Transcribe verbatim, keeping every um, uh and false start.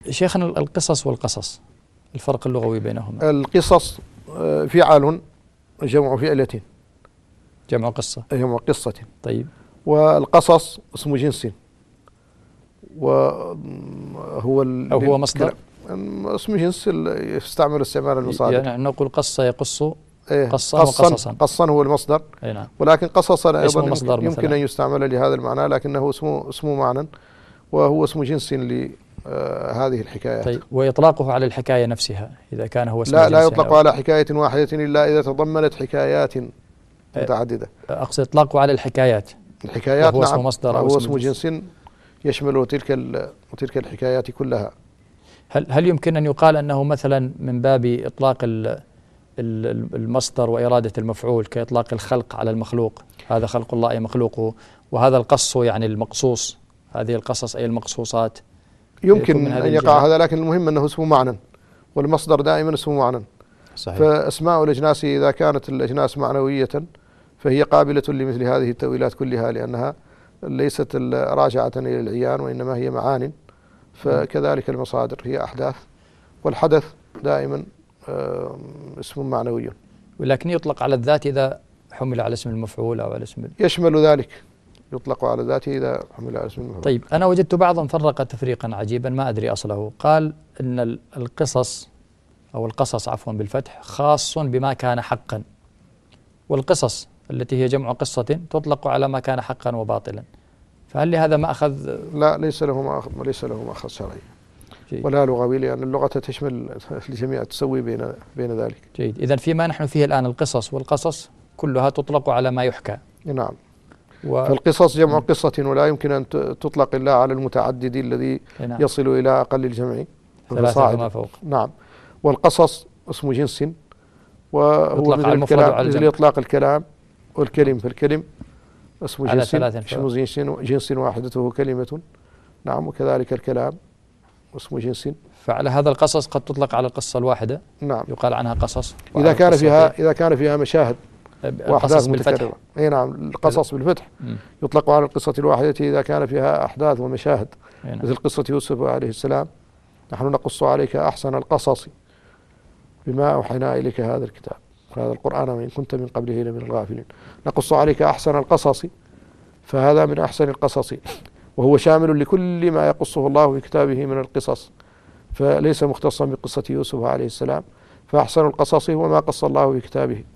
شيخنا القصص والقصص الفرق اللغوي بينهما؟ القصص فعال جمع فعلة، جمع قصة، جمع قصة. طيب. والقصص اسم جنس، وهو أو هو مصدر، اسم جنس يستعمل استعمال المصادر. يعني نقول قص يقص إيه قصا قصا وقصصا. قصا هو المصدر، أي نعم. ولكن قصصا أيضا يمكن, يمكن مثلاً أن يستعمل لهذا المعنى، لكنه اسمه اسمه معنى، وهو اسم جنس لهذه الحكايات. طيب، وإطلاقه على الحكاية نفسها إذا كان هو اسم لا جنس لا يطلق أو على حكاية واحدة إلا إذا تضمنت حكايات متعددة. أقصد إطلاقه على الحكايات. الحكايات هو نعم، اسم مصدر أو هو اسم اسم جنس يشمل تلك تلك الحكايات كلها. هل هل يمكن أن يقال أنه مثلا من باب إطلاق المصدر وإرادة المفعول كإطلاق الخلق على المخلوق، هذا خلق الله أي مخلوقه، وهذا القص يعني المقصوص، هذه القصص أي المقصوصات، يمكن أن يقع هذا، لكن المهم أنه اسمه معنى، والمصدر دائما اسمه معنى. صحيح. فأسماء الأجناس إذا كانت الأجناس معنوية فهي قابلة لمثل هذه التأويلات كلها، لأنها ليست راجعة إلى العيان وإنما هي معان. فكذلك المصادر هي أحداث، والحدث دائما اسم معنوي، ولكن يطلق على الذات إذا حمل على اسم المفعول أو على اسم، يشمل ذلك، يطلق على ذاته إذا حمل على اسم المفعول. طيب، أنا وجدت بعضا فرق تفريقا عجيبا ما أدري أصله، قال إن القصص أو القصص عفوا بالفتح خاص بما كان حقا، والقصص التي هي جمع قصة تطلق على ما كان حقا وباطلا، فهل لهذا ما أخذ؟ لا، ليس له ما أخذ، ليس له ما أخذ شرعي ولا لغوي، لأن اللغة تشمل الجميع، تسوي بين بين ذلك. جيد. إذن فيما نحن فيه الآن القصص والقصص كلها تطلق على ما يحكى. نعم. و... فالقصص جمع قصة، ولا يمكن أن تطلق إلا على المتعدد الذي نعم. يصل إلى أقل الجمع ثلاثة ما فوق. نعم. والقصص اسم جنس، وهو مثل الكلام، مثل إطلاق الكلام والكلم، فالكلم اسم جنس، اسم جنس جنس واحدته كلمة. نعم. وكذلك الكلام اسم جنس. فعلى هذا القصص قد تطلق على القصة الواحدة. نعم. يقال عنها قصص إذا كان فيها إذا كان فيها مشاهد وأحداث متكررة. أي نعم. القصص بالفتح م. يطلق على القصة الواحدة إذا كان فيها أحداث ومشاهد، نعم. مثل قصة يوسف عليه السلام، نحن نقص عليك أحسن القصص بما أوحينا إليك هذا الكتاب هذا القرآن وإن كنت من قبله لمن الغافلين. نقص عليك أحسن القصص، فهذا من أحسن القصص، وهو شامل لكل ما يقصه الله في كتابه من القصص، فليس مختصا بقصة يوسف عليه السلام، فأحسن القصص هو ما قص الله في كتابه.